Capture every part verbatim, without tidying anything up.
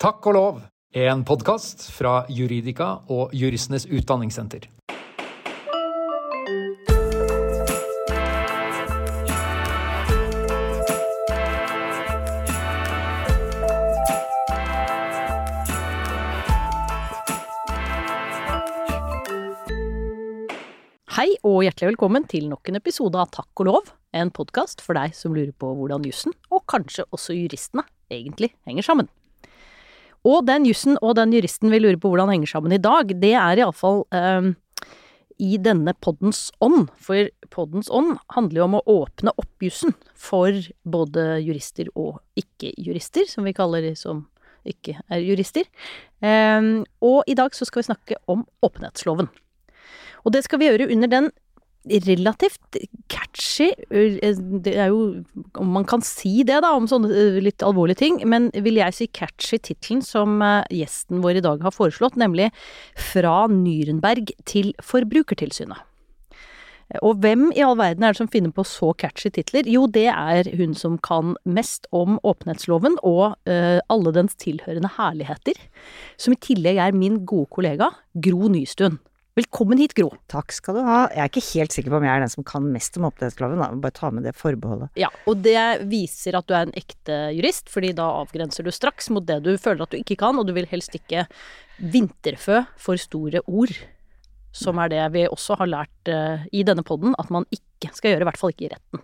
Takk og lov, en podcast fra Juridika og Juristenes Utdanningssenter. Hei og hjertelig velkommen til nok en episode av Takk og lov, en podcast for deg som lurer på hvordan jussen, og kanskje også juristene, egentlig henger sammen. Og den jussen og den juristen vi lurer på hvordan henger sammen i dag, det er i alle fall um, i denne poddens ånd, for poddens ånd handler jo om å åpne opp jussen for både jurister og ikke-jurister, som vi kaller de som ikke er jurister. Um, og i dag så skal vi snakke om åpenhetsloven. Og det skal vi gjøre under den relativt catchy, det er jo, om man kan si det da, om sånne litt alvorlige ting, men vil jeg si catchy titlen som gjesten vår i dag har foreslått, nemlig Fra Nürnberg til Forbrukertilsynet. Og hvem i all verden er det som finner på så catchy titler? Jo, det er hun som kan mest om åpenhetsloven og uh, alle dens tilhørende herligheter, som i tillegg er min gode kollega, Gro Nystuen. Velkommen hit, Gro. Takk skal du ha. Jeg er ikke helt sikker på om jeg er den som kan mest om åpenhetsloven, da. Bare ta med det forbeholdet. Ja, og det viser at du er en ekte jurist, fordi da avgrenser du straks mot det du føler at du ikke kan, og du vil helst ikke vinterfø for store ord, som er det vi også har lært uh, i denne podden, at man ikke skal gjøre, i hvert fall ikke i retten.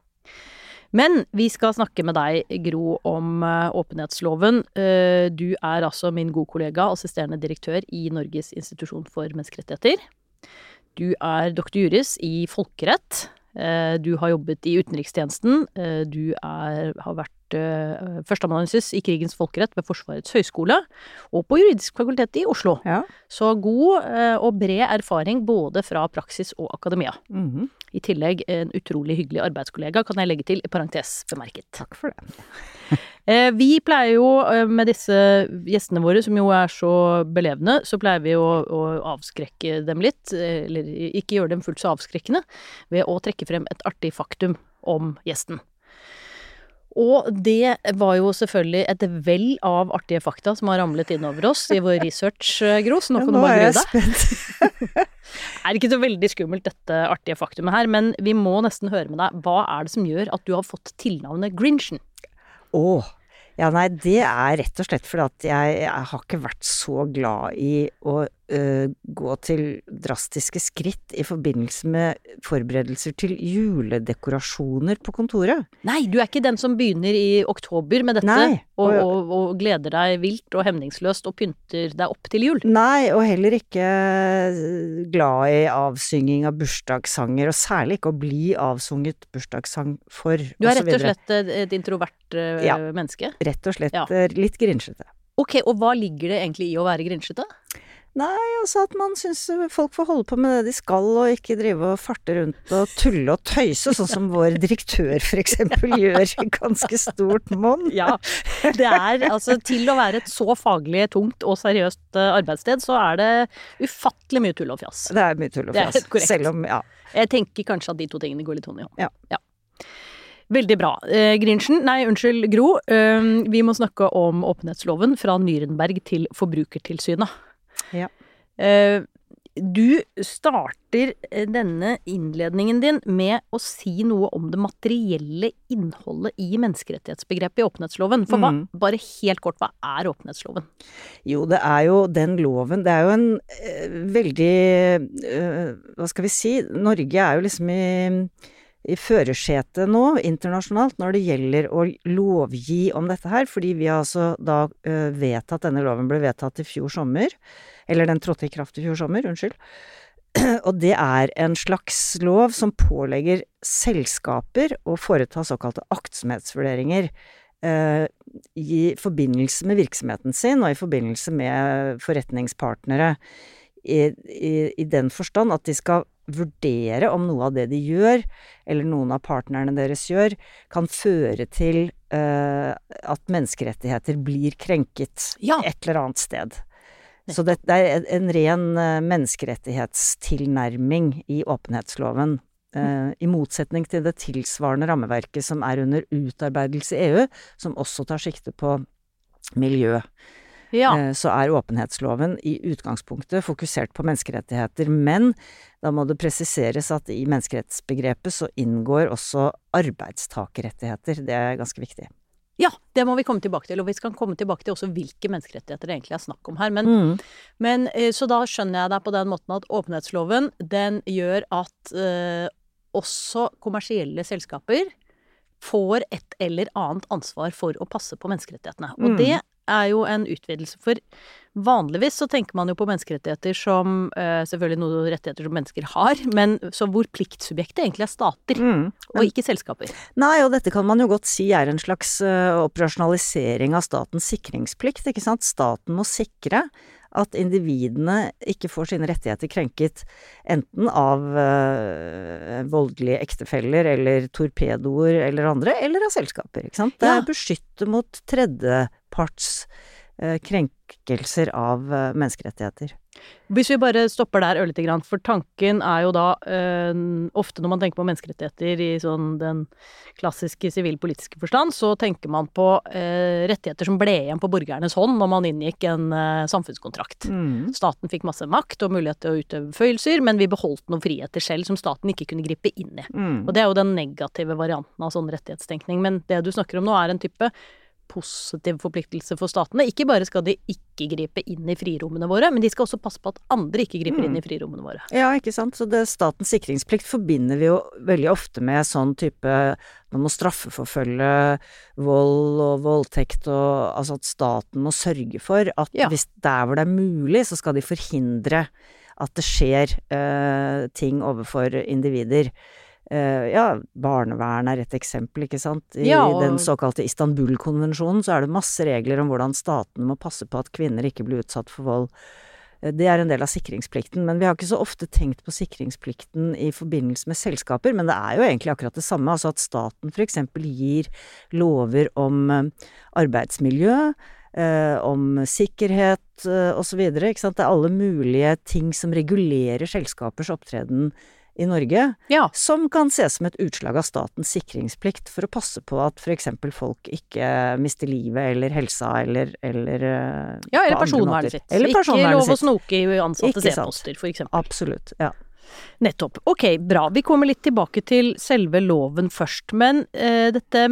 Men vi skal snakke med deg, Gro, om uh, åpenhetsloven. Uh, du er altså min gode kollega, assisterende direktør i Norges institusjon for menneskerettigheter. Du er doktor juris i folkerett. Uh, du har jobbet i utenrikstjenesten. Uh, du er, har vært uh, førsteamanuensis i krigens folkerett ved Forsvarets høyskole, og på juridisk fakultet i Oslo. Ja. Så god uh, og bred erfaring både fra praksis og akademia. Mhm. I tillegg en utrolig hyggelig arbeidskollega, kan jeg legge til i parentes bemerket. Takk for det. Vi pleier jo med disse gjestene våre, som jo er så belevende, så pleier vi å, å avskrekke dem litt, eller ikke gjøre dem fullt så avskrekkende, ved å trekke frem et artig faktum om gjesten. Og det var jo selvfølgelig et vell av artige fakta som har ramlet inn over oss i vår research, Gro, så nå kan ja, du bare grue deg. Er ikke så veldig skummelt dette artige faktumet her, men vi må nesten høre med deg, hva er det som gjør at du har fått tilnavnet Grinchen? Åh, ja nei, det er rett og slett fordi at jeg, jeg har ikke vært så glad i å uh, gå til drastiske skritt i forbindelse med forberedelser til juledekorasjoner på kontoret. Nei, du er ikke den som begynner i oktober med dette, Nei, og, og, og, og gleder deg vilt og hemningsløst og pynter deg opp til jul. Nei, og heller ikke glad i avsynging av bursdagssanger, og særlig ikke å bli avsunget bursdagssang for, og så videre. Du er rett og slett et, et introvert uh, ja, menneske? Rett og slett ja. Litt grinchete. Ok, og hva ligger det egentlig i å være grinchete? Nei, altså at man synes folk får holde på med det de skal, og ikke drive og farte rundt og tulle og tøyse, sånn som vår direktør for eksempel gjør i ganske stort monn. Ja, det er altså til å være et så faglig tungt og seriøst arbeidssted, så er det ufattelig mye tull og fjas. Det er mye tull og fjas, selv om, ja. Jeg tenker kanskje at de to tingene går litt hånd i hånd. Ja. Ja. Veldig bra. Eh, Grinchen, nei, unnskyld, Gro, eh, vi må snakke om åpenhetsloven fra Nürnberg til Forbrukertilsynet. Ja. Eh, du starter denne innledningen din med å si noe om det materielle innholdet i menneskerettighetsbegrepet i åpenhetsloven. For hva, mm. bare helt kort, hva er åpenhetsloven? Jo, det er jo den loven, det er jo en eh, veldig, eh, hva skal vi si, Norge er jo liksom i... i førersetet nå, internasjonalt, når det gjelder å lovgi om dette her, fordi vi har altså da uh, vedtatt, denne loven ble vedtatt i fjor sommer, eller den trådte i kraft i fjor sommer, unnskyld, og det er en slags lov som pålegger selskaper å foreta såkalte aktsomhetsvurderinger uh, i forbindelse med virksomheten sin, og i forbindelse med forretningspartnere, i, i, i den forstand at de skal vurdere om noe av det de gjør, eller noen av partnerne deres gjør, kan føre til uh, at menneskerettigheter blir krenket ja. Et eller annet sted. Så det, det er en ren uh, menneskerettighetstilnærming i åpenhetsloven, uh, i motsetning til det tilsvarende rammeverket som er under utarbeidelse i E U, som også tar sikte på miljø. Ja. så er åpenhetsloven i utgangspunktet fokusert på menneskerettigheter, men da må det presiseres at i menneskerettsbegrepet så inngår også arbeidstakerrettigheter. Det er ganske viktig. Ja, det må vi komme tilbake til, og vi skal komme tilbake til også hvilke menneskerettigheter det egentlig er snakk om her. Men, Mm. men så da skjønner jeg deg på den måten at åpenhetsloven, den gjør at eh, også kommersielle selskaper får et eller annet ansvar for å passe på menneskerettighetene. Og Mm. det er jo en utvidelse, for vanligvis så tenker man jo på menneskerettigheter som eh, selvfølgelig noen rettigheter som mennesker har, men så hvor pliktsubjektet egentlig er stater, Mm. og ikke selskaper. Nei, og dette kan man jo godt si er en slags uh, operasjonalisering av statens sikringsplikt, ikke sant? Staten må sikre at individene ikke får sine rettigheter krenket enten av uh, voldelige ektefeller eller torpedoer eller andre, eller av selskaper, ikke sant? Det Ja. er beskyttet mot tredjeparts uh, krenkelser av uh, menneskerettigheter. Hvis vi bare stopper der ørlite grann, for tanken er jo da øh, ofte når man tenker på menneskerettigheter i sånn den klassiske sivilpolitiske forstand, så tenker man på øh, rettigheter som ble igjen på borgernes hånd når man inngikk en øh, samfunnskontrakt. Mm. Staten fikk masse makt og mulighet til å utøve føyelser, men vi beholdt noen friheter selv som staten ikke kunne gripe inn i. Mm. Og det er jo den negative varianten av sånn rettighetstenkning, men det du snakker om nå er en type positiv forpliktelse for statene. Ikke bare skal de ikke gripe inn i frirommene våre, men de skal også passe på at andre ikke griper inn i frirommene våre. Ja, ikke sant. Så det statens sikringsplikt forbinder vi jo veldig ofte med sånn type man må straffeforfølge vold og voldtekt, og altså at staten må sørge for at Ja. hvis der hvor det er mulig, så skal de forhindre at det skjer eh, ting overfor individer. Uh, ja, barnevern er et eksempel, ikke sant? I Ja, og- den såkalte Istanbul-konvensjonen så er det masse regler om hvordan statene må passe på at kvinner ikke blir utsatt for vold. Uh, det er en del av sikringsplikten, men vi har ikke så ofte tenkt på sikringsplikten i forbindelse med selskaper, men det er jo egentlig akkurat det samme, altså at staten for eksempel gir lover om uh, arbeidsmiljø, uh, om sikkerhet uh, og så videre, ikke sant? Det er alle mulige ting som regulerer selskapers opptreden i Norge, Ja. som kan ses som et utslag av statens sikringsplikt for å passe på at for eksempel folk ikke mister livet eller helsa eller, eller eh, Ja, eller på andre personvernet måter. sitt. Eller Ikke personvernet lov å sitt. snoke i ansattes Ikke sant. e-poster, for eksempel. Absolutt, ja. Nettopp. Ok, bra. Vi kommer litt tilbake til selve loven først, men eh, dette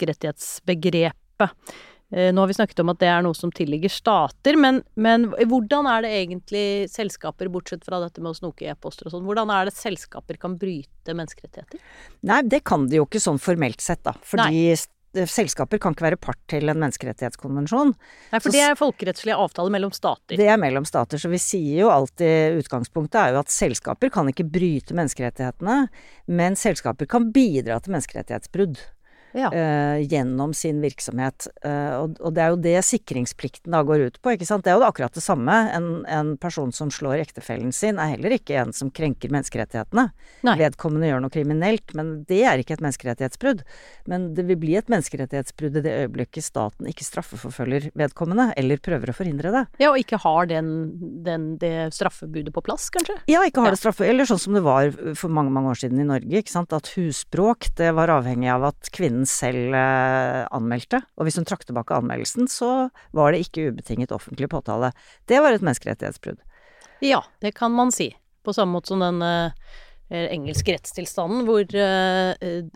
menneskerettighetsbegrepet, eh, nå har vi snakket om at det er noe som tilligger stater, men, men hvordan er det egentlig selskaper, bortsett fra dette med å snoke i e-poster og sånn, hvordan er det selskaper kan bryte menneskerettigheter? Nei, det kan de jo ikke sånn formelt sett da, fordi s- selskaper kan ikke være part til en menneskerettighetskonvensjon. Nei, for Så det er folkerettslige avtaler mellom stater. Det er mellom stater, så vi sier jo alltid, utgangspunktet er jo at selskaper kan ikke bryte menneskerettighetene, men selskaper kan bidra til menneskerettighetsbrudd. Ja. eh, gjennom sin virksomhet. Eh, og, og det er jo det sikringsplikten da går ut på, ikke sant? Det er jo akkurat det samme. En, en person som slår ektefellen sin er heller ikke en som krenker menneskerettighetene. Nei. Vedkommende gjør noe kriminelt, men det er ikke et menneskerettighetsbrudd. Men det vil bli et menneskerettighetsbrudd i det øyeblikket staten ikke straffeforfølger vedkommende, eller prøver å forhindre det. Ja, og ikke har den, den, det straffebudet på plass, kanskje? Ja, ikke har Ja. det straffe, eller sånn som det var for mange, mange år siden i Norge, ikke sant? At husbråk, det var avhengig av at kvinnen selv eh, anmeldte, og hvis hun trakk tilbake anmeldelsen, så var det ikke ubetinget offentlig påtale. Det var et menneskerettighetsbrudd. Ja, det kan man si. På samme måte som den eh, engelske rettstilstanden hvor eh,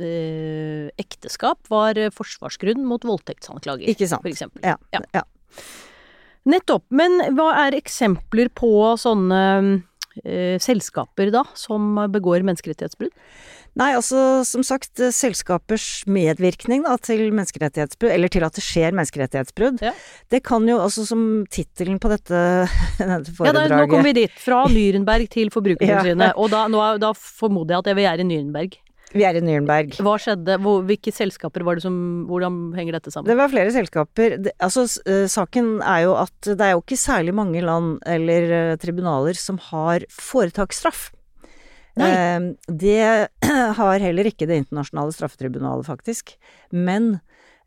eh, ekteskap var eh, forsvarsgrunn mot voldtektsanklager, Ikke sant? for eksempel. Ja, Ja. ja. Nettopp. Men hva er eksempler på sånne eh, selskaper da, som begår menneskerettighetsbrudd? Nei, altså som sagt, eh, selskapers medvirkning da, til menneskerettighetsbrudd, eller til at det skjer menneskerettighetsbrudd, Ja. det kan jo, altså som tittelen på dette, dette Ja, da, foredraget nå kommer vi dit. Fra Nürnberg til Forbrukertilsynet. Ja. Og da, nå, er- da formoder jeg at vi er i Nürnberg. Vi er i Nürnberg. Hva skjedde? Hvor, hvilke selskaper var det som Hvordan henger dette sammen? Det var flere selskaper. Det, altså, s- eh, saken er jo at det er jo ikke særlig mange land eller eh, tribunaler som har foretaksstraff. Nei. Eh, det har heller ikke det internasjonale straffetribunalet, faktisk. Men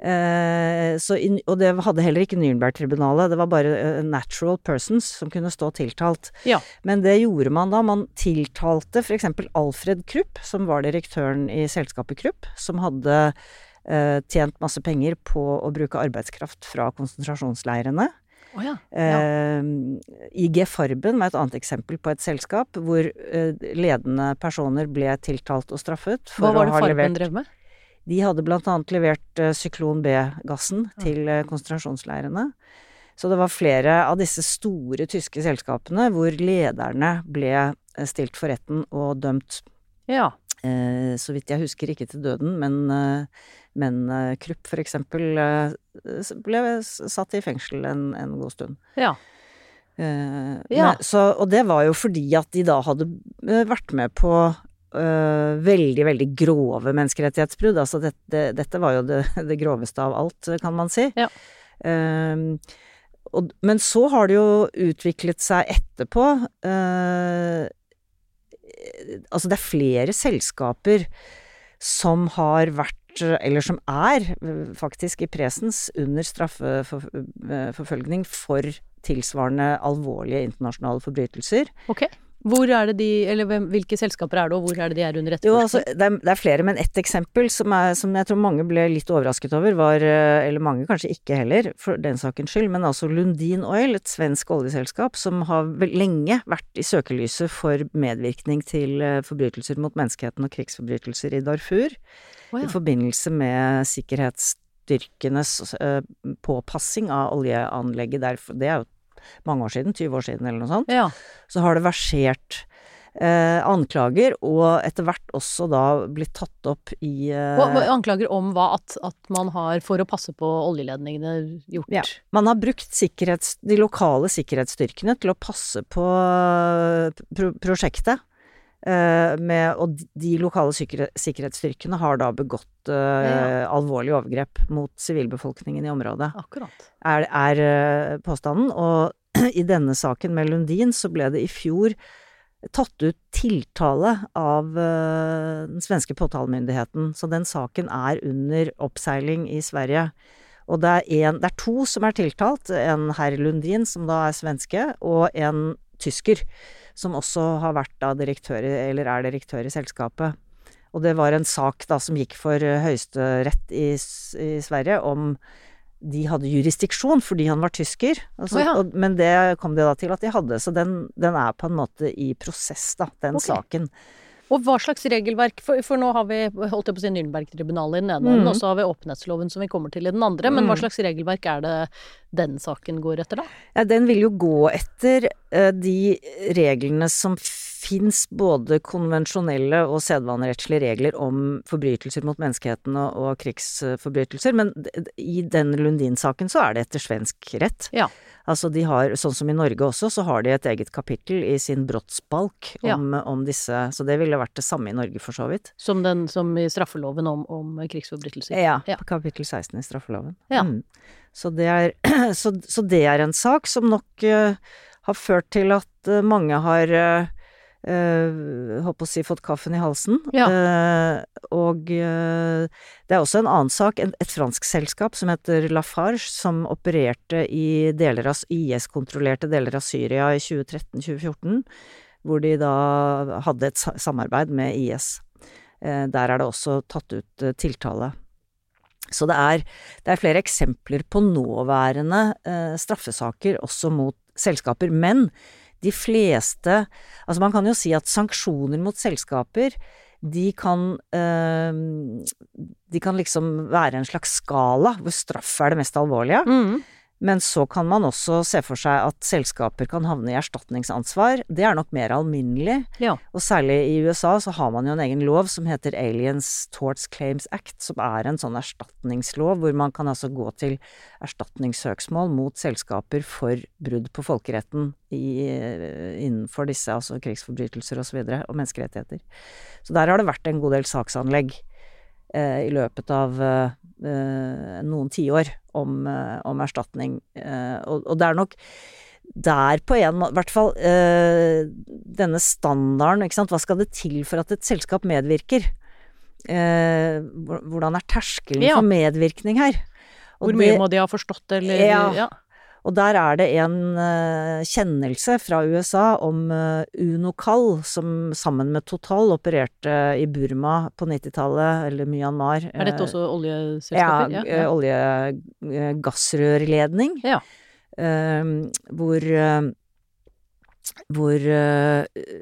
eh, så in, Og det hadde heller ikke Nürnberg-tribunalet. Det var bare eh, natural persons som kunne stå tiltalt. Ja. Men det gjorde man da. Man tiltalte for eksempel Alfred Krupp, som var direktøren i selskapet Krupp, som hadde eh, tjent masse penger på å bruke arbeidskraft fra konsentrasjonsleirene. Oh, ja. Ja. Eh, I G Farben var et annet eksempel på et selskap hvor eh, ledende personer ble tiltalt og straffet for Hva var å det ha Farben levert. drev med? De hadde blant annet levert uh, syklon B-gassen til uh, konsentrasjonsleirene. Så det var flere av disse store tyske selskapene hvor lederne ble uh, stilt for retten og dømt. Ja. Uh, så vidt jeg husker ikke til døden, men, uh, men uh, Krupp for eksempel uh, ble satt i fengsel en, en god stund. Ja. Uh, Ja. Men, så, og det var jo fordi at de da hadde uh, vært med på Uh, veldig, veldig grove menneskerettighetsbrudd. Altså det, det, dette var jo det, det groveste av alt, kan man si. Ja. Uh, og, men så har det jo utviklet seg etterpå. Uh, altså det er flere selskaper som har vært, eller som er faktisk i presens under straffeforfølgning for tilsvarende alvorlige internasjonale forbrytelser. Ok. Hvor er det de, eller hvem, hvilke selskaper er det, og hvor er det de er under Jo, altså, etterforskning? det er, det er flere, men ett eksempel som, er, som jeg tror mange ble litt overrasket over, var, eller mange kanskje ikke heller, for den sakens skyld, men altså Lundin Oil, et svensk oljeselskap, som har vel lenge vært i søkelyset for medvirkning til forbrytelser mot menneskeheten og krigsforbrytelser i Darfur, Oh, ja. i forbindelse med sikkerhetsstyrkenes uh, påpassing av oljeanlegget der. Det er jo mange år siden, tyve år siden eller noe sånt. Ja. Så har det versert eh, anklager, og etter hvert også da blitt tatt opp i eh, Og anklager om hva at, at man har, for å passe på oljeledningene, gjort. Ja, man har brukt sikkerhets, de lokale sikkerhetsstyrkene til å passe på pro prosjektet. Eh, med, og de lokale sikkerhet, sikkerhetsstyrkene har da begått eh, Ja. alvorlige overgrep mot sivilbefolkningen i området. Akkurat. Er, er eh, påstanden, og i denne saken med Lundin så ble det i fjor tatt ut tiltale av uh, den svenske påtalemyndigheten, så den saken er under oppseiling i Sverige. Og det er, en, det er to som er tiltalt, en herr Lundin som da er svenske, og en tysker som også har vært da direktør, eller er direktør i selskapet. Og det var en sak da som gikk for høyesterett i, i Sverige om de hadde jurisdiksjon fordi han var tysker, altså, Å, ja. og, men det kom det da til at de hadde, så den, den er på en måte i prosess da, den Ok. saken. Og hva slags regelverk, for, for nå har vi holdt jeg på å si Nürnberg-tribunalet i den ene, Mhm. og så har vi åpenhetsloven som vi kommer til i den andre, men hva slags regelverk er det den saken går etter da? Ja, den vil jo gå etter eh, de reglene som finnes, både konvensjonelle og sedvanerettslige regler om forbrytelser mot menneskeheten og, og krigsforbrytelser, men d- d- i den Lundin-saken så er det etter svensk rett. Ja. Altså de har, sånn som i Norge også, så har de et eget kapittel i sin brottsbalk om, om disse, så det ville vært det samme i Norge for så vidt. Som, den, som i straffeloven om, om krigsforbrytelser? Ja, Ja. på kapittel seksten i straffeloven. Ja. Mm. Så, det er, så, så det er en sak som nok uh, har ført til at uh, mange har uh, uh, håper å si fått kaffen i halsen. Ja. Uh, og uh, det er også en annen sak, en, et fransk selskap som heter Lafarge, som opererte i deler av I S-kontrollerte deler av Syria i tjue tretten til tjue fjorten, hvor de da hadde et sa- samarbeid med I S. Uh, der er det også tatt ut uh, tiltale. Så det er, det er flere eksempler på nåværende eh, straffesaker også mot selskaper, men de fleste, altså man kan jo si at sanksjoner mot selskaper, de kan, eh, de kan liksom være en slags skala, hvor straff er det mest alvorlige. Mhm. Men så kan man også se for seg at selskaper kan havne i erstatningsansvar. Det er nok mer alminnelig. Ja. Og særlig i U S A så har man jo en egen lov som heter Aliens Torts Claims Act, som er en sånn erstatningslov hvor man kan altså gå til erstatningssøksmål mot selskaper for brudd på folkeretten i, innenfor disse, altså krigsforbrytelser og så videre, og menneskerettigheter. Så der har det vært en god del saksanlegg eh, i løpet av eh, noen tiår om, eh, om erstatning. Eh, og, og det er nok der på en måte, i hvert fall eh, denne standarden, ikke sant, hva skal det til for at et selskap medvirker? Eh, hvordan er terskelen Ja. for medvirkning her? Og Hvor mye det- må de ha forstått, eller? Ja. ja. Og der er det en uh, kjennelse fra U S A om uh, Unocal, som sammen med Total opererte i Burma på nittitallet, eller Myanmar. Er dette også Ja, oljeselskaper? ja. olje-gassrørledning. Ja. uh, hvor uh, hvor uh,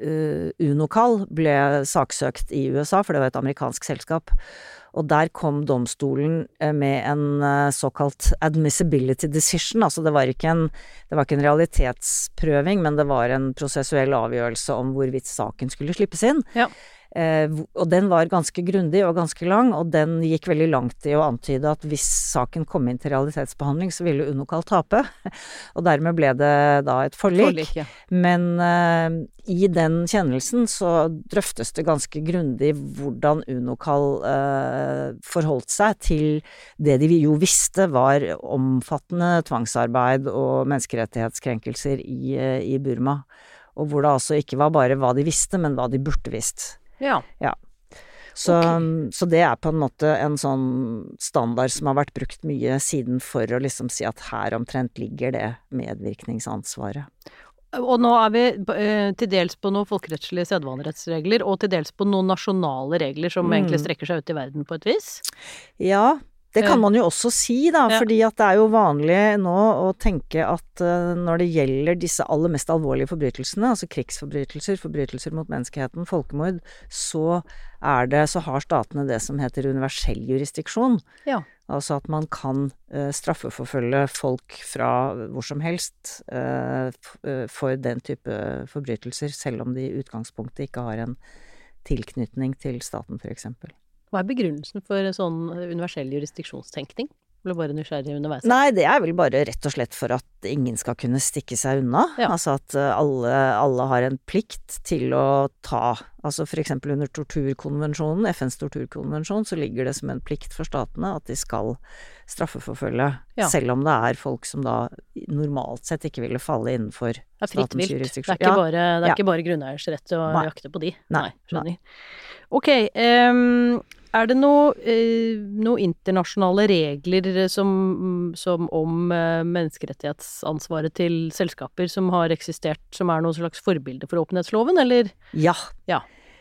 Unocal ble saksøkt i U S A, for det var et amerikansk selskap. Og der kom domstolen med en uh, såkalt admissibility decision, altså det var ikke en, det var ikke en realitetsprøving, men det var en prosessuell avgjørelse om hvorvidt saken skulle slippes inn. Ja. Eh, og den var ganske grundig og ganske lang, og den gikk veldig langt i å antyde at hvis saken kom inn til realitetsbehandling, så ville Unocal tape. Og dermed ble det da et forlik. Forlik, ja. Men eh, i den kjennelsen så drøftes det ganske grundig hvordan Unocal eh, forholdt seg til det de jo visste var omfattende tvangsarbeid og menneskerettighetskrenkelser i, i Burma. Og hvor det altså ikke var bare hva de visste, men hva de burde visst. Ja. Ja. Så, Okay. så det er på en måte en sånn standard som har vært brukt mye siden for å liksom si at her omtrent ligger det medvirkningsansvaret. Og nå er vi eh, til dels på noen folkerettslige sedvanerettsregler, og til dels på noen nasjonale regler som Mm. egentlig strekker seg ut i verden på et vis. Ja, det kan Eh, man jo også si da, ja. fordi at det er jo vanlig nå å tenke at uh, når det gjelder disse aller mest alvorlige forbrytelsene, altså krigsforbrytelser, forbrytelser mot menneskeheten, folkemord, så er det, så har statene det som heter universell jurisdiksjon. Ja. Altså at man kan uh, straffeforfølge folk fra hvor som helst uh, f- uh, for den type forbrytelser, selv om de i utgangspunktet ikke har en tilknytning til staten, for eksempel. Hva er begrunnelsen for en sånn universell jurisdiksjonstenkning? Jeg ble bare nysgjerrig underveis. Nei, det er vel bare rett og slett for at ingen skal kunne stikke seg unna. Ja. Altså at uh, alle, alle har en plikt til å ta, altså for eksempel under torturkonvensjonen, F N's torturkonvensjon, så ligger det som en plikt for statene at de skal straffeforfølge, Ja. selv om det er folk som da normalt sett ikke ville falle innenfor Det er fritt statens vilt. Det er jurisdiksjon. ikke Ja. bare, det er Ja. ikke bare grunneiers rett til å Nei. jakte på de. Nei. skjønner. Ok, ehm, er det noe, eh, noe internasjonale regler som, som om eh, menneskerettighetsansvaret til selskaper som har eksistert, som er noen slags forbilde for åpenhetsloven, eller? Ja. Ja.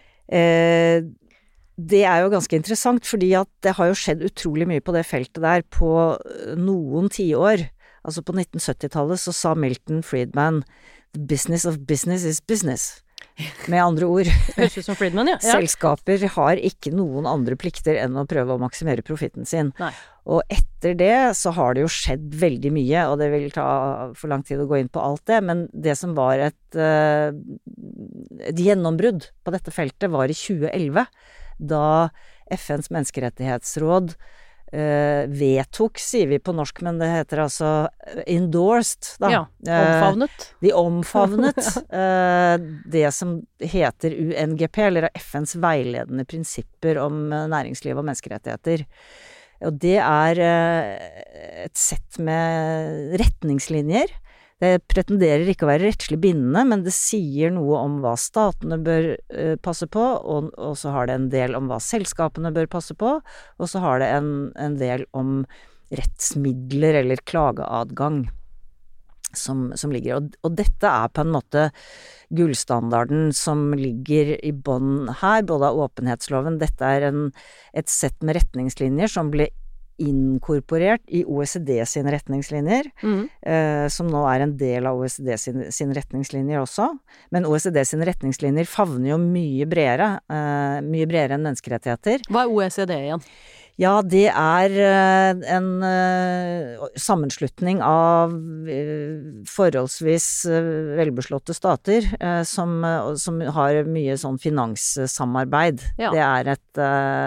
Eh, det er jo ganske interessant, fordi at det har jo skjedd utrolig mye på det feltet der på eh, noen tiår. Altså på nitten syttitallet så sa Milton Friedman «The business of business is business». Med andre ord, Høres ut som Friedman, ja. ja. selskaper har ikke noen andre plikter enn å prøve å maksimere profitten sin. Nei. Og etter det så har det jo skjedd veldig mye, og det vil ta for lang tid å gå inn på alt det, men det som var et, eh, et gjennombrudd på dette feltet var i tjue elleve, da F N's menneskerettighetsråd eh, vedtok, sier vi på norsk, men det heter altså endorsed, da. Ja, omfavnet. Eh, de omfavnet eh, det som heter U N G P, eller F N's veiledende prinsipper om eh, næringsliv og menneskerettigheter. Og det er eh, et sett med retningslinjer. Det pretenderer ikke å være rettslig bindende, men det sier noe om hva statene bør eh, passe på, og, og så har det en del om hva selskapene bør passe på, og så har det en, en del om rettsmidler eller klageadgang som, som ligger. Og, og dette er på en måte gullstandarden som ligger i bånn her, både av åpenhetsloven. Dette er en, et sett med retningslinjer som ble inkorporert i O E C D sine retningslinjer, Mm. eh, som nå er en del av O E C D sine, sine retningslinjer også. Men O E C D sine retningslinjer favner jo mye bredere, eh, mye bredere enn menneskerettigheter. Hva er O E C D igjen? Ja, det er eh, en eh, sammenslutning av eh, forholdsvis eh, velbeslåtte stater eh, som, eh, som har mye sånn finanssamarbeid. Ja. Det er et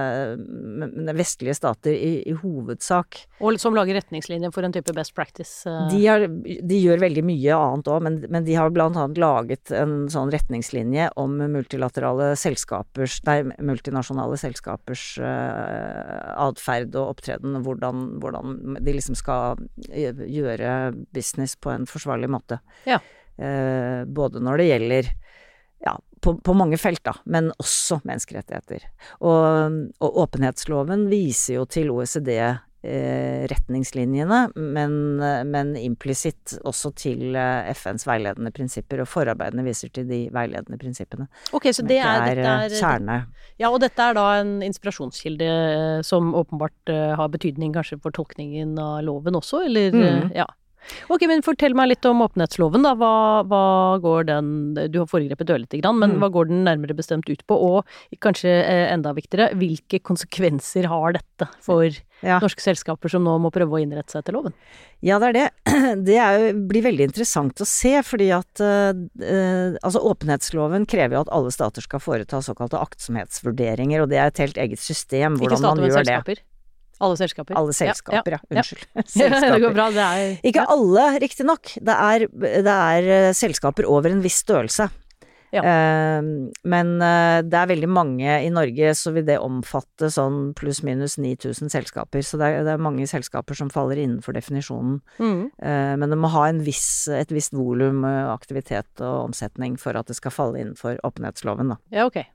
eh, vestlige stater i, i hovedsak. Og som lager retningslinjer for en type best practice? eh. De, har, de gjør veldig mye annet også, men, men de har blant annet laget en sånn retningslinje om multilaterale selskapers, nei, multinasjonale selskapers uh, atferd og opptreden, hvordan, hvordan de liksom skal gjøre business på en forsvarlig måte. Ja. Uh, både når det gjelder ja, på, på mange felt da, men også menneskerettigheter. Og, og åpenhetsloven viser jo til O E C D Eh, retningslinjene, men, men implisitt også til eh, F N's veiledende prinsipper, og forarbeidene viser til de veiledende prinsippene. Ok, så det er, er, dette er kjerne. Ja, og dette er da en inspirasjonskilde eh, som åpenbart eh, har betydning kanskje for tolkningen av loven også, eller? Mm. eh, ja. Ok, men fortell meg litt om åpenhetsloven da. Hva, hva går den, du har foregrepet det litt grann, men mm. hva går den nærmere bestemt ut på? Og kanskje enda viktigere, hvilke konsekvenser har dette for ja. norske selskaper som nå må prøve å innrette seg til loven? Ja, det er det. Det er, blir veldig interessant å se, fordi at uh, altså åpenhetsloven krever jo at alle stater skal foreta såkalte aktsomhetsvurderinger, og det er et helt eget system hvordan man gjør det. Alle selskaper? Alle selskaper, ja. ja. Unnskyld. Ja. Selskaper. Det går bra, det er... Ikke alle, riktig nok. Det er, det er selskaper over en viss størrelse. Ja. Uh, men uh, det er veldig mange i Norge, så vil det omfatte sånn pluss minus ni tusen selskaper. Så det er, det er mange selskaper som faller innenfor definisjonen. Mm. Uh, men det må ha en viss, et visst volum, aktivitet og omsetning for at det skal falle innenfor åpenhetsloven, da. Ja, ok.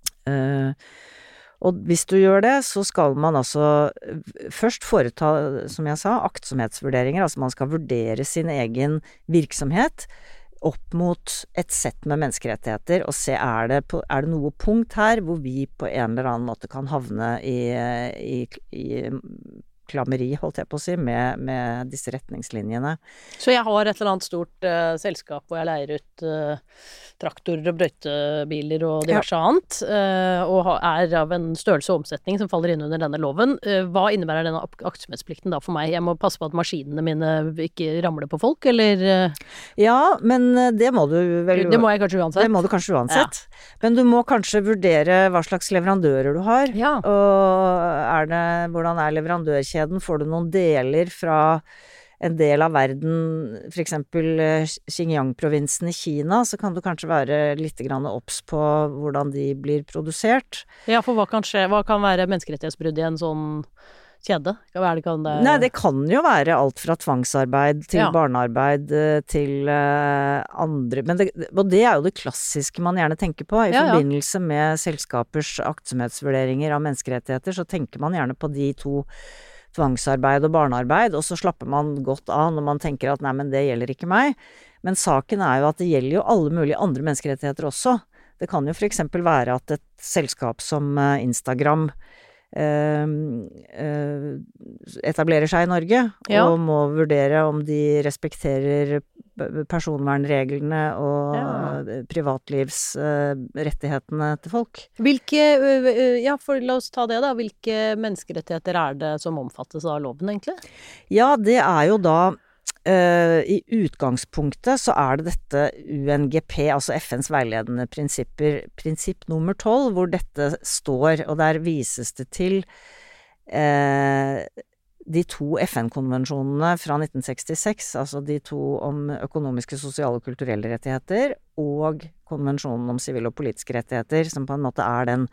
Uh, Og hvis du gjør det, så skal man altså først foreta, som jeg sa, aktsomhetsvurderinger. Altså man skal vurdere sin egen virksomhet opp mot et sett med menneskerettigheter, og se er det, på, er det noe punkt her hvor vi på en eller annen måte kan havne i, i, i klammeri, holdt jeg på å si, med, med disse retningslinjene. Så jeg har et eller annet stort uh, selskap hvor jeg leier ut uh, traktorer og brøytebiler og diverse ja. annet, uh, og er av en størrelse og omsetning som faller inn under denne loven. Uh, hva innebærer denne aktsomhetsplikten da for meg? Jeg må passe på at maskinene mine ikke ramler på folk, eller? Uh... Ja, men det må du vel... Det må jeg kanskje uansett. Det må du kanskje uansett. Ja. Men du må kanskje vurdere hva slags leverandører du har, ja. og er det, hvordan er leverandørkjeden? Får du noen deler fra en del av verden, for eksempel Xinjiang-provinsen i Kina, så kan du kanskje være litt grann obs på hvordan de blir produsert. Ja, for hva kan skje? Hva kan være menneskerettighetsbrudd i en sånn kjede? Hva er det, kan det... Nei, det kan jo være alt fra tvangsarbeid til ja. barnearbeid til uh, andre, men det, og det er jo det klassiske man gjerne tenker på i ja, forbindelse ja. med selskapers aktsomhetsvurderinger av menneskerettigheter, så tenker man gjerne på de to tvangsarbeid og barnearbeid, og så slapper man godt av når man tenker at nei, men det gjelder ikke meg. Men saken er jo at det gjelder jo alle mulige andre menneskerettigheter også. Det kan jo for eksempel være at et selskap som Instagram eh, eh, etablerer seg i Norge, ja. og må vurdere om de respekterer personvernreglene og ja. privatlivsrettighetene uh, til folk. Hvilke, uh, ja, for la oss ta det da, hvilke menneskerettigheter er det som omfattes av loven egentlig? Ja, det er jo da, uh, i utgangspunktet så er det dette U N G P, altså F N's veiledende prinsipper, prinsipp nummer tolv, hvor dette står, og der vises det til uh, de to F N-konvensjonene fra nitten sekstiseks, altså de to om økonomiske, sosiale og kulturelle rettigheter, og konvensjonen om sivile og politiske rettigheter, som på en måte er den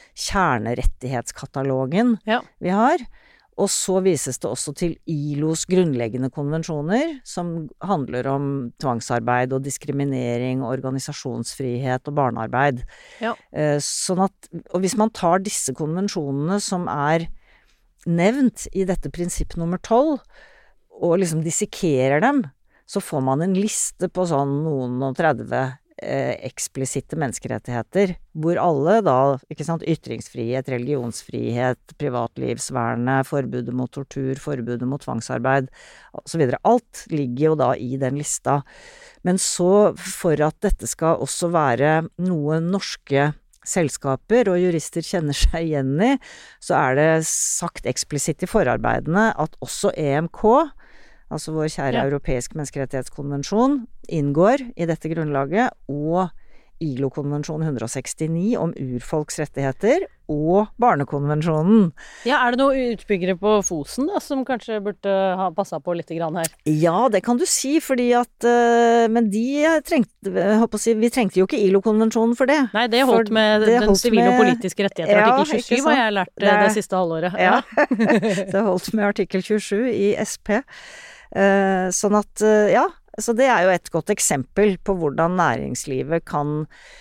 kjernerettighetskatalogen ja. vi har. Og så vises det også til I L O's grunnleggende konvensjoner, som handler om tvangsarbeid og diskriminering, organisasjonsfrihet og barnearbeid. Ja. Sånn at, og hvis man tar disse konvensjonene som er nevnt i dette prinsipp nummer tolv, og liksom dissekerer dem, så får man en liste på sånn noen og tredve eh, eksplisitte menneskerettigheter, hvor alle da, ikke sant, ytringsfrihet, religionsfrihet, privatlivsvernet, forbudet mot tortur, forbudet mot tvangsarbeid, og så videre. Alt ligger jo da i den lista. Men så, for at dette skal også være noe norske selskaper og jurister kjenner seg igjen i, så er det sagt eksplisitt i forarbeidene at også E M K, altså vår kjære ja. europeisk menneskerettighetskonvensjon, inngår i dette grunnlaget, og I L O-konvensjon hundre og sekstini om urfolks rettigheter, og Barnekonvensjonen. Ja, er det noen utbyggere på Fosen da, som kanskje burde ha passet på litt grann her? Ja, det kan du si, fordi at, uh, men de trengte, jeg håper å si, vi trengte jo ikke I L O-konvensjonen for det. Nei, det holdt med det den sivile og politiske rettigheter, ja, artikkel tjuesju, har jeg lært det, det siste halvåret. Ja, ja. Det holdt med artikkel tjuesju i S P. Uh, sånn at, uh, ja, så det er jo et godt eksempel på hvordan næringslivet kan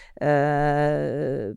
uh,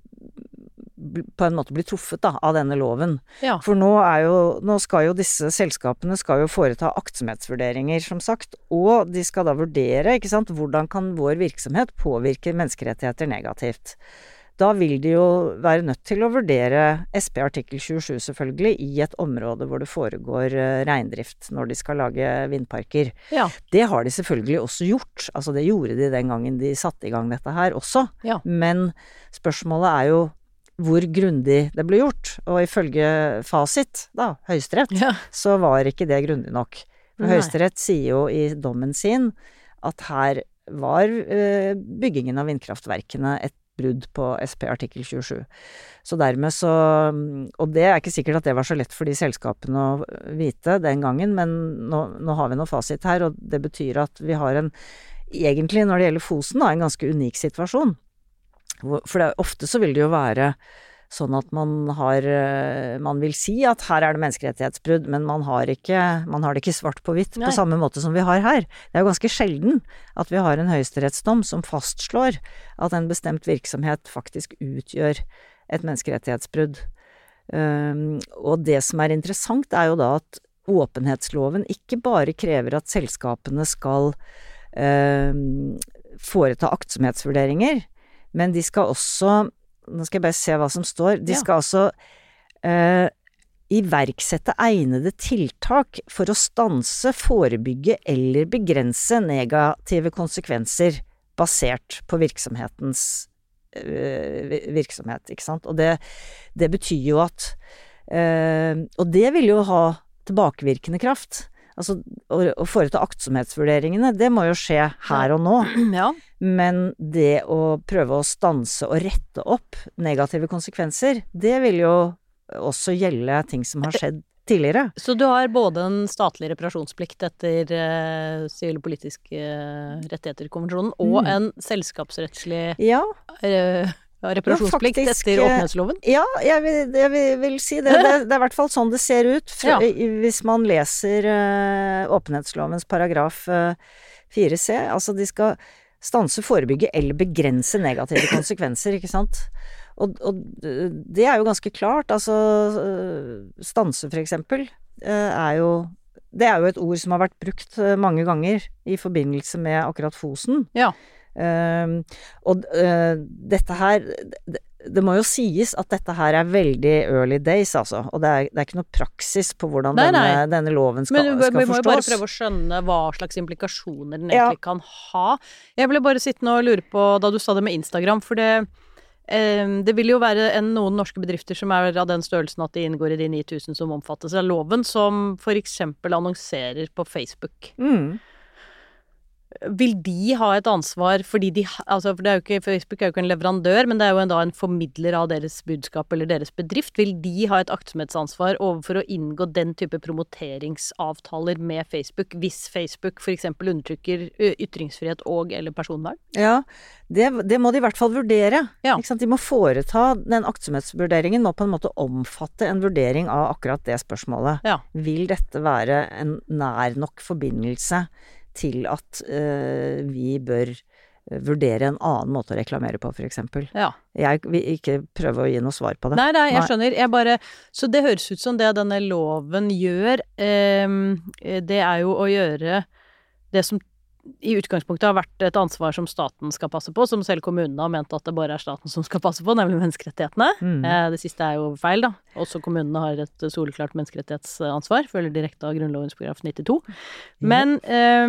på en måte bli truffet da, av denne loven. Ja. For nå, er jo, nå skal jo disse selskapene skal jo foreta aktsomhetsvurderinger, som sagt, og de skal da vurdere, ikke sant, hvordan kan vår virksomhet påvirke menneskerettigheter negativt. da vil de jo være nødt til å vurdere S P artikkel tjuesju selvfølgelig i et område hvor det foregår uh, reindrift når de skal lage vindparker. Ja. Det har de selvfølgelig også gjort. Altså det gjorde de den gangen de satte i gang dette her også. Ja. Men spørsmålet er jo hvor grundig det ble gjort. Og ifølge fasit, da, Høyesterett, Ja. så var ikke det grundig nok. For Nei. Høyesterett sier jo i dommen sin at her var uh, byggingen av vindkraftverkene et brudd på S P artikkel tjuesju. Så dermed så, og det er ikke sikkert at det var så lett for de selskapene å vite den gangen, men nå, nå har vi noe fasit her, og det betyr at vi har en, egentlig når det gjelder Fosen, da, en ganske unik situasjon. For det, ofte så vil det jo være sånn at man har, man vil si at her er det menneskerettighetsbrudd, men man har ikke, man har det ikke svart på hvitt Nei. på samme måte som vi har her. Det er jo ganske sjelden at vi har en høyesterettsdom som fastslår at en bestemt virksomhet faktisk utgjør et menneskerettighetsbrudd. Um, og det som er interessant er jo da at åpenhetsloven ikke bare krever at selskapene skal um, foreta aktsomhetsvurderinger, men de skal også, nå skal jeg bare se hva som står, de skal ja. også eh, iverksette egnede tiltak for å stanse, forebygge eller begrense negative konsekvenser basert på virksomhetens eh, virksomhet, ikke sant? Og det, det betyr jo at, eh, og det vil jo ha tilbakevirkende kraft. Altså, å, å foreta aktsomhetsvurderingene, det må jo skje her og nå. Ja. Men det å prøve å stanse og rette opp negative konsekvenser, det vil jo også gjelde ting som har skjedd tidligere. Så du har både en statlig reparasjonsplikt etter eh, sivile og politiske eh, rettigheter-konvensjonen, og Mm. en selskapsrettslig Ja, eh, reparasjonsplikt Ja, faktisk, etter åpenhetsloven? ja jeg, vil, jeg vil, vil si det. det. Det er i hvert fall sånn det ser ut fra, Ja. i- hvis man leser eh, åpenhetslovens paragraf eh, fire c. Altså de skal stanse, forebygge eller begrense negative konsekvenser, ikke sant? Og, og det er jo ganske klart. Altså stanse for eksempel eh, er jo det er jo et ord som har vært brukt eh, mange ganger i forbindelse med akkurat Fosen. Ja. Um, og uh, dette her det, det må jo sies at dette her er veldig early days, altså. Og det er, det er ikke noe praksis på hvordan Nei, denne, nei. denne loven skal, Men vi, skal vi må jo bare forstås. prøve å skjønne hva slags implikasjoner den Ja. egentlig kan ha. Jeg ble bare sittende og lure på, da du sa det med Instagram, for det, eh, det vil jo være en, noen norske bedrifter som er av den størrelsen at de inngår i de ni tusen som omfattes av loven, som for eksempel annonserer på Facebook. Mm. Vil de ha et ansvar, fordi de, altså for det er jo ikke, Facebook er jo ikke en leverandør, men det er jo en, da en formidler av deres budskap eller deres bedrift. Vil de ha et aktsomhetsansvar overfor å inngå den type promoteringsavtaler med Facebook, hvis Facebook for eksempel undertrykker ø, ytringsfrihet og eller personvern? Ja, det, det må de i hvert fall vurdere. Ja. Ikke sant? De må foreta den aktsomhetsvurderingen, må på en måte omfatte en vurdering av akkurat det spørsmålet. Ja. Vil dette være en nær nok forbindelse til at uh, vi bør vurdere en annen måte å reklamere på, for eksempel. Ja. Jeg vil ikke prøve å gi noe svar på det. Nei, nei, jeg Nei. skjønner. Jeg bare, så det høres ut som det denne loven gjør, eh, det er jo å gjøre det som i utgangspunktet har vært et ansvar som staten skal passe på, som selv kommunene har ment at det bare er staten som skal passe på, nemlig menneskerettighetene. Mm. Eh, det siste er jo feil, da. Også kommunene har et soleklart menneskerettighetsansvar, følger direkte av Grunnlovens paragraf nittito. Men, eh,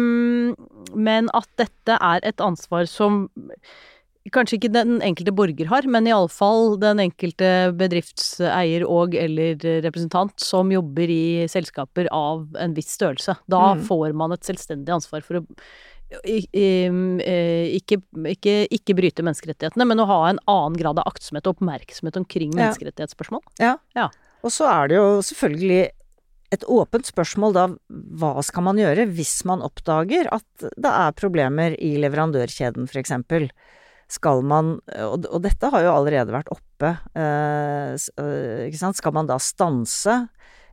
men at dette er et ansvar som kanskje ikke den enkelte borger har, men i alle fall den enkelte bedriftseier og eller representant som jobber i selskaper av en viss størrelse. Da Mm. får man et selvstendig ansvar for å i- i- eh, ikke, ikke, ikke bryte menneskerettighetene, men å ha en annen grad av aktsomhet og oppmerksomhet omkring Ja. menneskerettighetsspørsmål. Ja. Ja. Og så er det jo selvfølgelig et åpent spørsmål da, hva skal man gjøre hvis man oppdager at det er problemer i leverandørkjeden, for eksempel? Skal man, og, og dette har jo allerede vært oppe, eh, s- eh, ikke sant? Skal man da stanse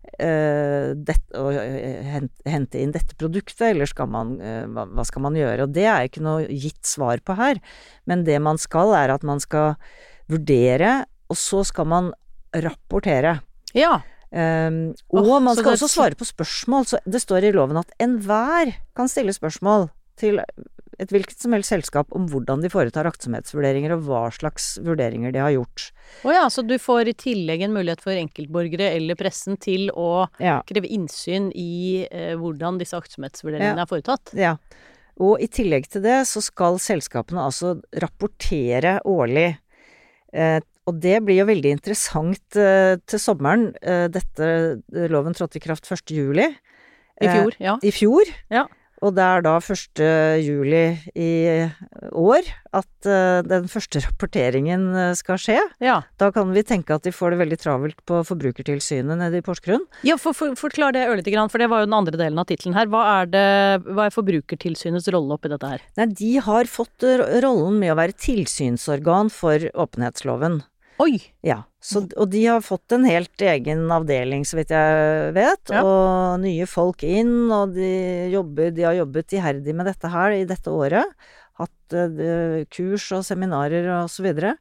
eh, det, og eh, hente, hente inn dette produktet, eller skal man, eh, hva, hva skal man gjøre? Og det er ikke noe gitt svar på her, men det man skal er at man skal vurdere, og så skal man rapportere. Ja. Um, og Åh, man så skal det- også svare på spørsmål, så det står i loven at enhver kan stille spørsmål til et hvilket som helst selskap om hvordan de foretar aktsomhetsvurderinger og hva slags vurderinger de har gjort. Å ja, så du får i tillegg en mulighet for enkeltborgere eller pressen til å Ja. kreve innsyn i eh, hvordan disse aktsomhetsvurderingene Ja. er foretatt? Ja. Og i tillegg til det så skal selskapene altså rapportere årlig. Eh, og det blir jo veldig interessant eh, til sommeren. Eh, dette loven trådte i kraft første juli. I fjor, ja. I fjor. Ja. Og det er da første juli i år at uh, den første rapporteringen uh, skal skje. Ja, Da kan vi tenke at de får det veldig travelt på Forbrukertilsynet nede i Porsgrunn. ja for, for, forklar det ørlite grann, for det var jo den andre delen av titlen her. Hva er, det, hva er Forbrukertilsynets rolle oppi dette her? Nei, de har fått uh, rollen med å være tilsynsorgan for åpenhetsloven. Oi! Ja, så, og de har fått en helt egen avdeling, så vidt jeg vet, Ja. og nye folk inn, og de jobber, de har jobbet iherdig med dette her i dette året, hatt eh, kurs og seminarer og så videre.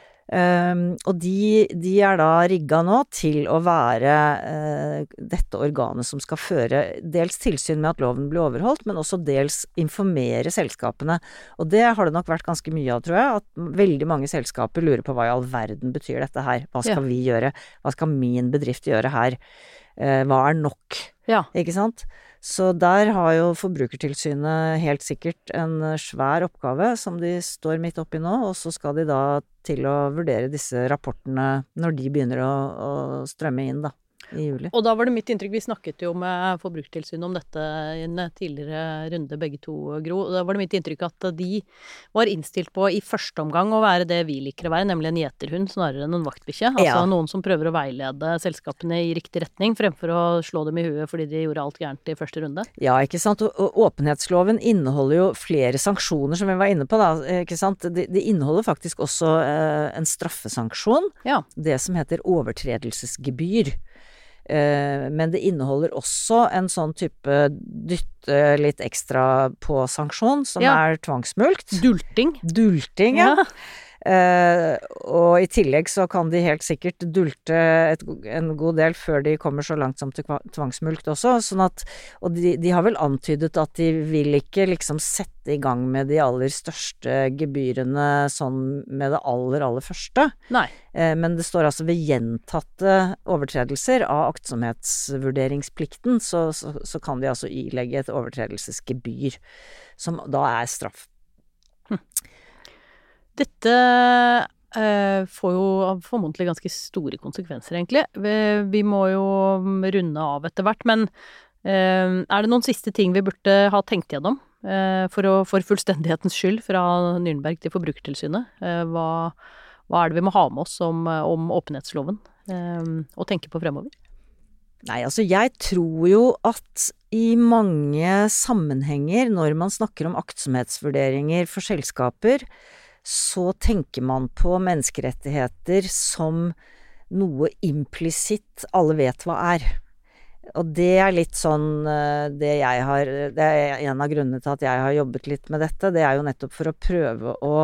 Um, og de, de er da rigga nå til å være uh, dette organet som skal føre dels tilsyn med at loven blir overholdt, men også dels informere selskapene. Og det har det nok vært ganske mye av, tror jeg, at veldig mange selskaper lurer på hva i all verden betyr dette her. Hva skal Ja. vi gjøre? Hva skal min bedrift gjøre her? Uh, hva er nok? Ja. Ikke sant? Så der har jo Forbrukertilsynet helt sikkert en svær oppgave som de står midt oppi nå, og så skal de da til å vurdere disse rapportene når de begynner å, å strømme inn da, i juli. Og da var det mitt inntrykk, vi snakket jo med Forbrukertilsynet om dette i en tidligere runde begge to, Gro. Da var det mitt inntrykk at de var innstilt på i første omgang å være det vi liker å være, nemlig en gjeterhund snarere enn en vaktbikkje. Altså Ja. noen som prøver å veilede selskapene i riktig retning, fremfor å slå dem i huet fordi de gjorde alt gærent i første runde. Ja, ikke sant? Og, og åpenhetsloven inneholder jo flere sanksjoner som vi var inne på da, ikke sant? Det de inneholder faktisk også eh, en straffesanksjon, Ja. det som heter overtredelsesgebyr. Eh, men det inneholder også en sånn type dytte litt ekstra på sanksjon, som Ja. er tvangsmulkt. Dulting. Dulting, ja. Eh, og i tillegg så kan de helt sikkert dulte et, en god del før de kommer så langt som til kva- tvangsmulkt også, sånn at, og de, de har vel antydet at de vil ikke liksom sette i gang med de aller største gebyrene sånn med det aller, aller første. Nei. Eh, men det står altså ved gjentatte overtredelser av aktsomhetsvurderingsplikten, så, så, så kan de altså ilegge et overtredelsesgebyr, som da er straff. Dette eh, får jo formodentlig ganske store konsekvenser, egentlig. Vi, vi må jo runde av etter hvert, men eh, er det noen siste ting vi burde ha tenkt gjennom eh, for, å, for fullstendighetens skyld fra Nürnberg til Forbrukertilsynet? Eh, hva, hva er det vi må ha med oss om, om åpenhetsloven eh, og tenke på fremover? Nei, altså jeg tror jo at i mange sammenhenger når man snakker om aktsomhetsvurderinger for selskaper, så tenker man på menneskerettigheter som noe implisitt alle vet hva er. Og det er litt sånn det jeg har, det er en av grunnene til at jeg har jobbet litt med dette, det er jo nettopp for å prøve å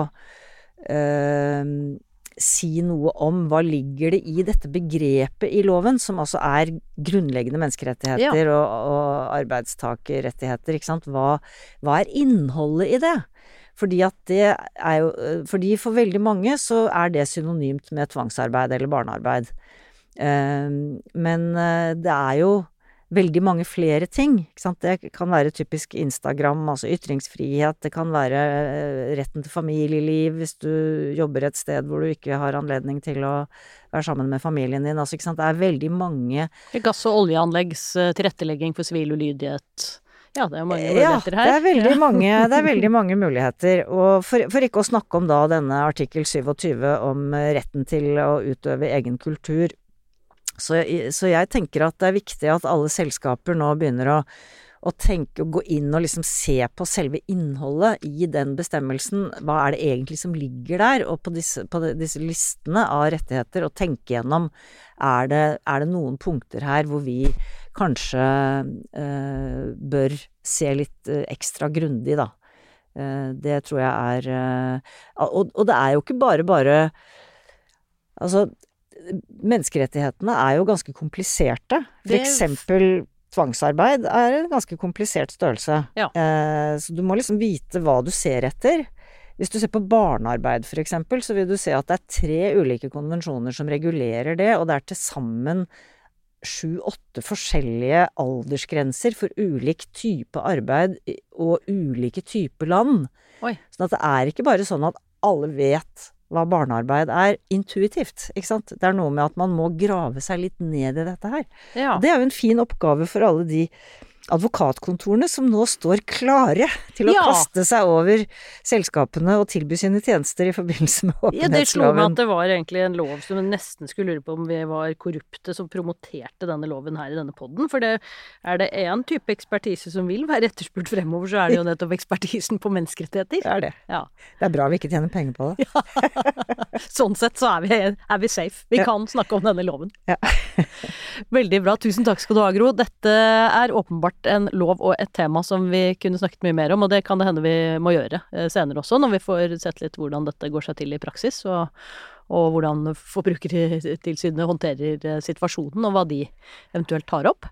øh, si noe om hva ligger det i dette begrepet i loven, som altså er grunnleggende menneskerettigheter Ja. og, og arbeidstakerrettigheter, ikke sant? Hva, hva er innholdet i det? Fordi at det er jo, fordi for veldig mange så er det synonymt med tvangsarbeid eller barnearbeid. Men det er jo veldig mange flere ting, ikke sant? Det kan være typisk Instagram, altså ytringsfrihet, det kan være retten til familieliv hvis du jobber et sted hvor du ikke har anledning til å være sammen med familien din, altså ikke sant? Det er veldig mange... Gass- og oljeanleggs eh, tilrettelegging for sivil ulydighet. Ja, det er mange muligheter her. Ja, det er veldig mange, det er veldig mange muligheter. Og for, for ikke å snakke om da denne artikkel syttisju om retten til å utøve egen kultur. Så, så jeg tenker at det er viktig at alle selskaper nå begynner å, å tenke og gå inn og liksom se på selve innholdet i den bestemmelsen. Hva er det egentlig som ligger der? Og på disse, på disse listene av rettigheter, og tenke gjennom, er det, er det noen punkter her hvor vi kanskje eh, bør se litt eh, ekstra grundig, da. Eh, det tror jeg er eh, og, og det er jo ikke bare bare altså, menneskerettighetene er jo ganske kompliserte. For Det- eksempel tvangsarbeid er en ganske komplisert størrelse. Ja. Eh, så du må liksom vite hva du ser etter. Hvis du ser på barnearbeid for eksempel, så vil du se at det er tre ulike konvensjoner som regulerer det, og det er til sammen sju-åtte forskjellige aldersgrenser for ulik type arbeid og ulike typer land. Oi. Sånn at det er ikke bare sånn at alle vet hva barnearbeid er intuitivt, ikke sant? Det er noe med at man må grave seg litt ned i dette her. Ja. Det er jo en fin oppgave for alle de advokatkontorene som nå står klare til å Ja. kaste seg over selskapene og tilby sine tjenester i forbindelse med Ja, det slo meg åpenhetsloven. at det var egentlig en lov som jeg nesten skulle lure på om vi var korrupte som promoterte denne loven her i denne podden, for det er det en type ekspertise som vil være etterspurt fremover, så er det jo nettopp ekspertisen på menneskerettigheter. Det er det. Ja. Det er bra vi ikke tjener penger på det. Sånn sett så er vi, er vi safe. Vi Ja. kan snakke om denne loven. Ja. Veldig bra. Tusen takk skal du ha, Gro. Dette er åpenbart en lov og et tema som vi kunne snakket mye mer om, og det kan det hende vi må gjøre eh, senere også, når vi får sett litt hvordan dette går seg til i praksis, og, og hvordan forbrukertilsynet håndterer eh, situasjonen, og hva de eventuelt tar opp.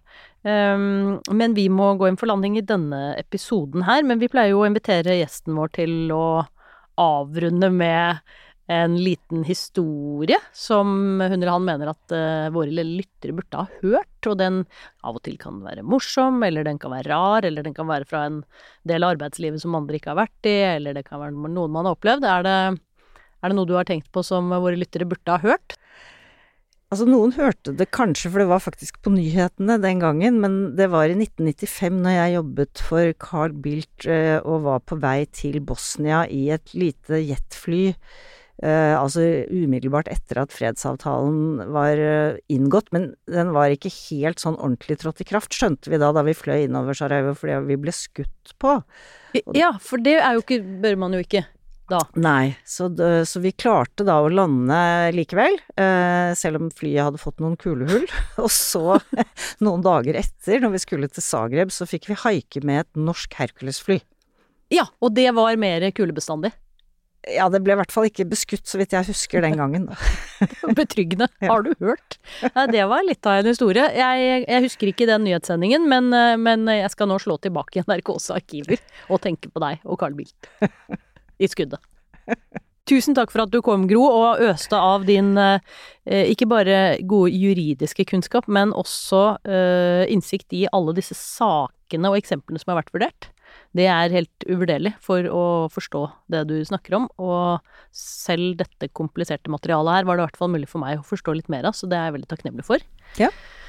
Um, men vi må gå inn for landing i denne episoden her, men vi pleier jo å invitere gjesten vår til å avrunde med en liten historie som hun eller han mener at uh, våre lille lyttere burde ha hørt, og den av og til kan være morsom, eller den kan være rar, eller den kan være fra en del av arbeidslivet som andre ikke har vært i, eller det kan være noen man har opplevd. Er det, er det noe du har tenkt på som våre lyttere burde ha hørt? Altså noen hørte det kanskje, for det var faktisk på nyhetene den gangen, men det var i nitten nittifem når jeg jobbet for Carl Bildt uh, og var på vei til Bosnia i et lite jetfly. Uh, altså umiddelbart etter at fredsavtalen var uh, inngått, men den var ikke helt sånn ordentlig trådt i kraft, skjønte vi da da vi fløy innover Sarajevo, fordi vi ble skutt på. Ja, for det er jo ikke, bør man jo ikke da. Nei, så, det, så vi klarte da å lande likevel, uh, selv om flyet hadde fått noen kulehull, og så noen dager etter, når vi skulle til Zagreb, så fikk vi haike med et norsk Hercules-fly. Ja, og det var mer kulebestandig. Ja, det ble i hvert fall ikke beskutt, så vidt jeg husker den gangen. Betryggende. Ja. Har du hørt? Ja, det var litt av en historie. Jeg, jeg husker ikke den nyhetssendingen, men, men jeg skal nå slå tilbake i N R K's arkiver og tenke på deg og Carl Bildt i skuddet. Tusen takk for at du kom, Gro, og øste av din eh, ikke bare gode juridiske kunnskap, men også eh, innsikt i alle disse sakene og eksemplene som har vært vurdert. Det er helt uvurderlig for å forstå det du snakker om, og selv dette kompliserte materialet her var det i hvert fall mulig for meg å forstå litt mer av, så det er jeg veldig takknemlig for. Ja.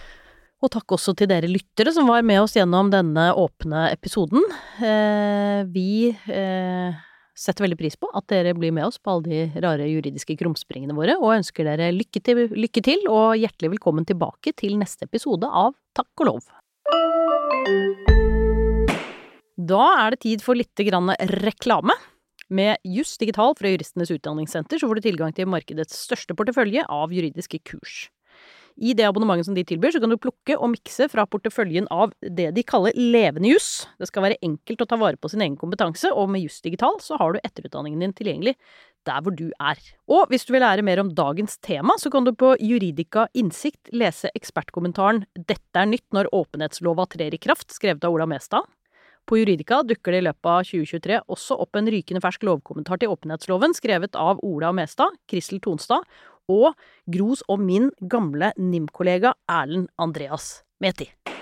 Og takk også til dere lyttere som var med oss gjennom denne åpne episoden. Eh, vi eh, setter veldig pris på at dere blir med oss på alle de rare juridiske krumspringene våre, og ønsker dere lykke til, lykke til og hjertelig velkommen tilbake til neste episode av Takk og lov. Da er det tid for litt grann reklame. Med Juss Digital fra Juristenes Utdanningssenter så får du tilgang til markedets største portefølje av juridiske kurs. I det abonnementet som de tilbyr, så kan du plukke og mikse fra porteføljen av det de kaller levende juss. Det skal være enkelt å ta vare på sin egen kompetanse, og med Juss Digital så har du etterutdanningen din tilgjengelig der hvor du er. Og hvis du vil lære mer om dagens tema, så kan du på Juridika Innsikt lese ekspertkommentaren «Dette er nytt når åpenhetslova trer i kraft», skrevet av Ola Mestad. På Juridika dukker det i løpet av tjue tjuetre også opp en rykende fersk lovkommentar til åpenhetsloven, skrevet av Ola Mestad, Kristel Tonstad og Gros og min gamle N I M-kollega Erlend Andreas Meti.